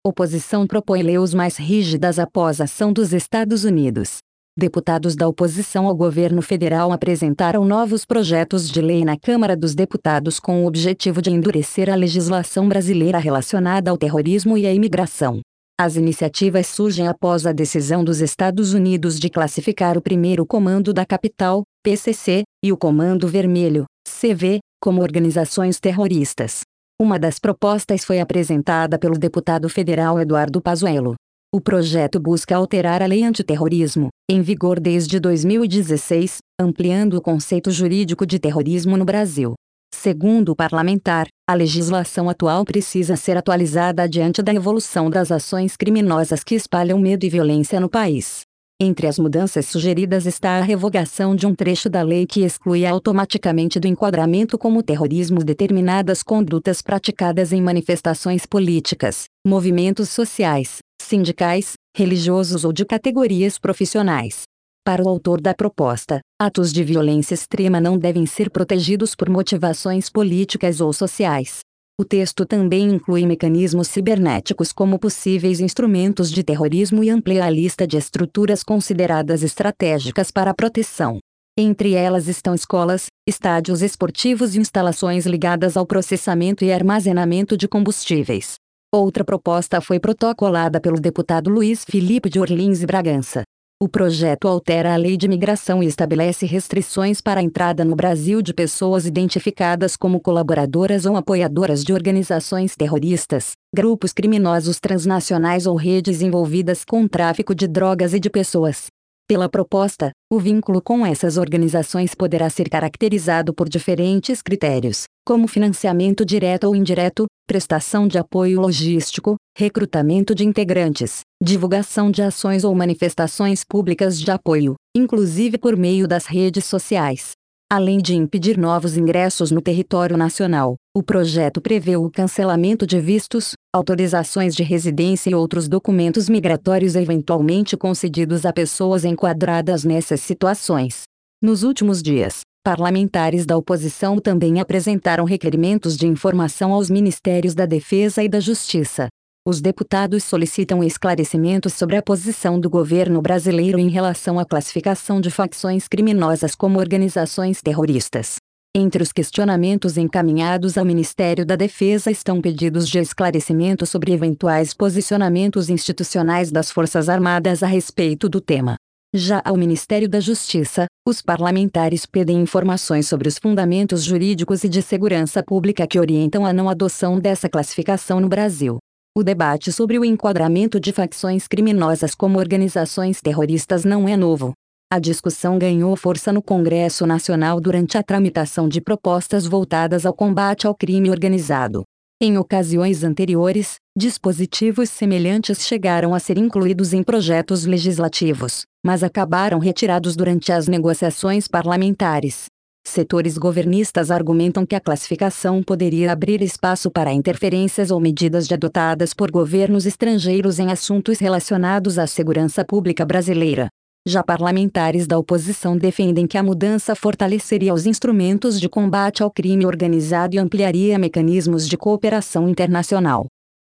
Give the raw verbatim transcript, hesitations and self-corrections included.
Oposição propõe leis mais rígidas após ação dos Estados Unidos. Deputados da oposição ao governo federal apresentaram novos projetos de lei na Câmara dos Deputados com o objetivo de endurecer a legislação brasileira relacionada ao terrorismo e à imigração. As iniciativas surgem após a decisão dos Estados Unidos de classificar o Primeiro Comando da Capital, P C C, e o Comando Vermelho, C V, como organizações terroristas. Uma das propostas foi apresentada pelo deputado federal Eduardo Pazuello. O projeto busca alterar a lei antiterrorismo, em vigor desde dois mil e dezesseis, ampliando o conceito jurídico de terrorismo no Brasil. Segundo o parlamentar, a legislação atual precisa ser atualizada diante da evolução das ações criminosas que espalham medo e violência no país. Entre as mudanças sugeridas está a revogação de um trecho da lei que exclui automaticamente do enquadramento como terrorismo determinadas condutas praticadas em manifestações políticas, movimentos sociais, sindicais, religiosos ou de categorias profissionais. Para o autor da proposta, atos de violência extrema não devem ser protegidos por motivações políticas ou sociais. O texto também inclui mecanismos cibernéticos como possíveis instrumentos de terrorismo e amplia a lista de estruturas consideradas estratégicas para a proteção. Entre elas estão escolas, estádios esportivos e instalações ligadas ao processamento e armazenamento de combustíveis. Outra proposta foi protocolada pelo deputado Luiz Felipe de Orlins e Bragança. O projeto altera a lei de imigração e estabelece restrições para a entrada no Brasil de pessoas identificadas como colaboradoras ou apoiadoras de organizações terroristas, grupos criminosos transnacionais ou redes envolvidas com tráfico de drogas e de pessoas. Pela proposta, o vínculo com essas organizações poderá ser caracterizado por diferentes critérios, como financiamento direto ou indireto, prestação de apoio logístico, recrutamento de integrantes, divulgação de ações ou manifestações públicas de apoio, inclusive por meio das redes sociais. Além de impedir novos ingressos no território nacional, o projeto prevê o cancelamento de vistos, autorizações de residência e outros documentos migratórios eventualmente concedidos a pessoas enquadradas nessas situações. Nos últimos dias, parlamentares da oposição também apresentaram requerimentos de informação aos Ministérios da Defesa e da Justiça. Os deputados solicitam esclarecimentos sobre a posição do governo brasileiro em relação à classificação de facções criminosas como organizações terroristas. Entre os questionamentos encaminhados ao Ministério da Defesa estão pedidos de esclarecimento sobre eventuais posicionamentos institucionais das Forças Armadas a respeito do tema. Já ao Ministério da Justiça, os parlamentares pedem informações sobre os fundamentos jurídicos e de segurança pública que orientam a não adoção dessa classificação no Brasil. O debate sobre o enquadramento de facções criminosas como organizações terroristas não é novo. A discussão ganhou força no Congresso Nacional durante a tramitação de propostas voltadas ao combate ao crime organizado. Em ocasiões anteriores, dispositivos semelhantes chegaram a ser incluídos em projetos legislativos, mas acabaram retirados durante as negociações parlamentares. Setores governistas argumentam que a classificação poderia abrir espaço para interferências ou medidas adotadas por governos estrangeiros em assuntos relacionados à segurança pública brasileira. Já parlamentares da oposição defendem que a mudança fortaleceria os instrumentos de combate ao crime organizado e ampliaria mecanismos de cooperação internacional.